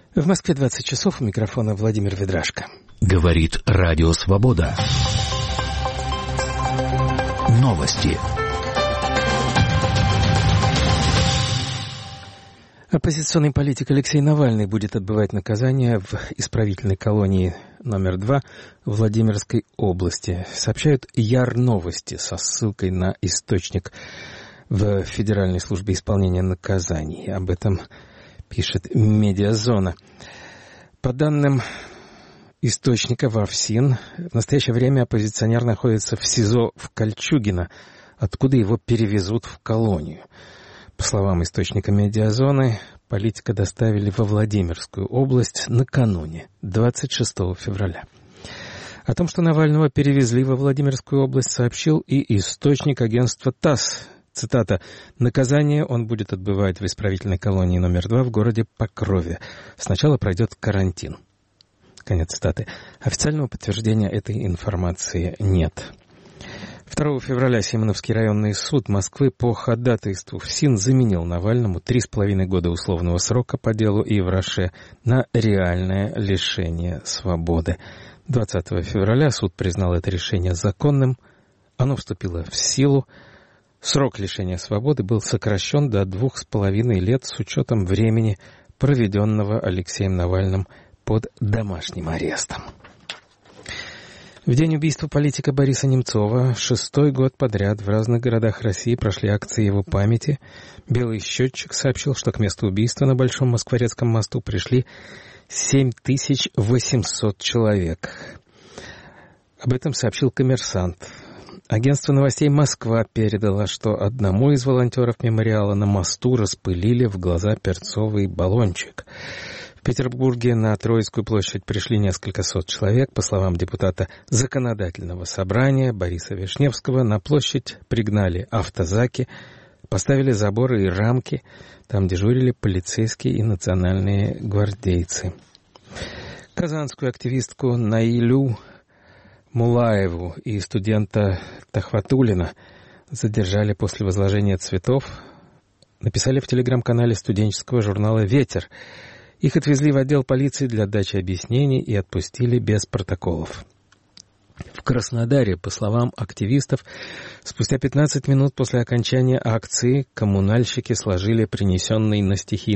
В Москве 20 часов, у микрофона Владимир Ведрашко. Говорит Радио Свобода. Новости. Оппозиционный политик Алексей Навальный будет отбывать наказание в исправительной колонии номер 2 в Владимирской области. Сообщают Яр-Новости со ссылкой на источник в Федеральной службе исполнения наказаний. Об этом пишет Медиазона. По данным источника ВАФСИН, в настоящее время оппозиционер находится в СИЗО в Кольчугино, откуда его перевезут в колонию. По словам источника Медиазоны, политика доставили во Владимирскую область накануне, 26 февраля. О том, что Навального перевезли во Владимирскую область, сообщил и источник агентства ТАСС. Цитата: «Наказание он будет отбывать в исправительной колонии номер 2 в городе Покрове. Сначала пройдет карантин». Конец цитаты. Официального подтверждения этой информации нет. 2 февраля Симоновский районный суд Москвы по ходатайству ФСИН заменил Навальному 3,5 года условного срока по делу Ивраше на реальное лишение свободы. 20 февраля суд признал это решение законным. Оно вступило в силу. Срок лишения свободы был сокращен до 2,5 лет с учетом времени, проведенного Алексеем Навальным под домашним арестом. В день убийства политика Бориса Немцова 6-й год подряд в разных городах России прошли акции его памяти. «Белый счетчик» сообщил, что к месту убийства на Большом Москворецком мосту пришли 7800 человек. Об этом сообщил «Коммерсант». Агентство новостей «Москва» передало, что одному из волонтеров мемориала на мосту распылили в глаза перцовый баллончик. В Петербурге на Троицкую площадь пришли несколько сот человек. По словам депутата Законодательного собрания Бориса Вишневского, на площадь пригнали автозаки, поставили заборы и рамки. Там дежурили полицейские и национальные гвардейцы. Казанскую активистку Наилю Мулаеву и студента Тахватуллина задержали после возложения цветов, написали в телеграм-канале студенческого журнала «Ветер». Их отвезли в отдел полиции для дачи объяснений и отпустили без протоколов. В Краснодаре, по словам активистов, спустя 15 минут после окончания акции коммунальщики сложили принесенные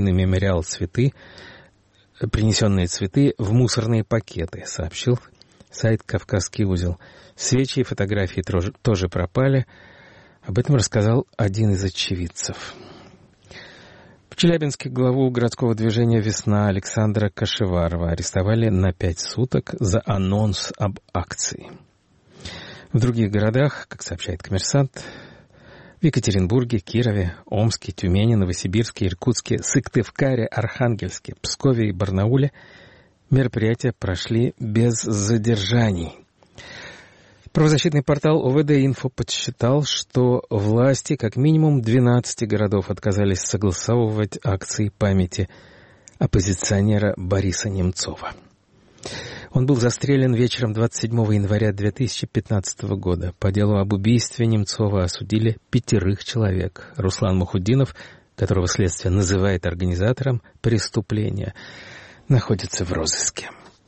цветы в мусорные пакеты, сообщил сайт «Кавказский узел». Свечи и фотографии тоже пропали. Об этом рассказал один из очевидцев. В Челябинске главу городского движения «Весна» Александра Кашеварова арестовали на 5 суток за анонс об акции. В других городах, как сообщает «Коммерсант», в Екатеринбурге, Кирове, Омске, Тюмени, Новосибирске, Иркутске, Сыктывкаре, Архангельске, Пскове и Барнауле мероприятия прошли без задержаний. Правозащитный портал ОВД-Инфо подсчитал, что власти как минимум 12 городов отказались согласовывать акции памяти оппозиционера Бориса Немцова. Он был застрелен вечером 27 января 2015 года. По делу об убийстве Немцова осудили 5 человек. Руслан Мухуддинов, которого следствие называет организатором преступления, находится в розыске.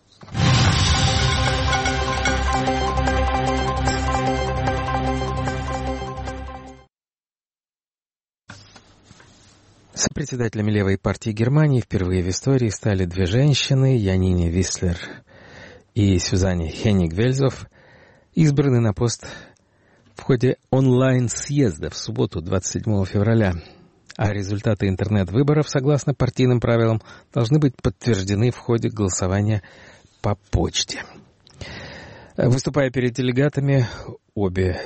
Сопредседателями левой партии Германии впервые в истории стали 2 женщины, Янине Вислер и Сюзанне Хенниг-Вельзов, избраны на пост в ходе онлайн-съезда в субботу, 27 февраля. А результаты интернет-выборов, согласно партийным правилам, должны быть подтверждены в ходе голосования по почте. Выступая перед делегатами, оба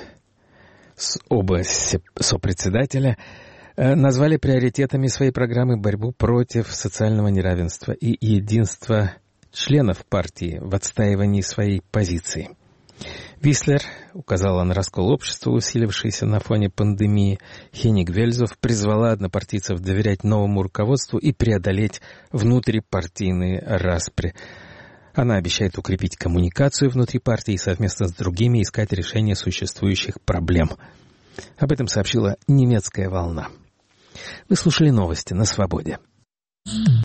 сопредседателя назвали приоритетами своей программы борьбу против социального неравенства и единство членов партии в отстаивании своей позиции. Вислер указала на раскол общества, усилившийся на фоне пандемии. Хенниг-Вельзов призвала однопартийцев доверять новому руководству и преодолеть внутрипартийные распри. Она обещает укрепить коммуникацию внутри партии и совместно с другими искать решение существующих проблем. Об этом сообщила «Немецкая волна». Вы слушали новости на «Свободе».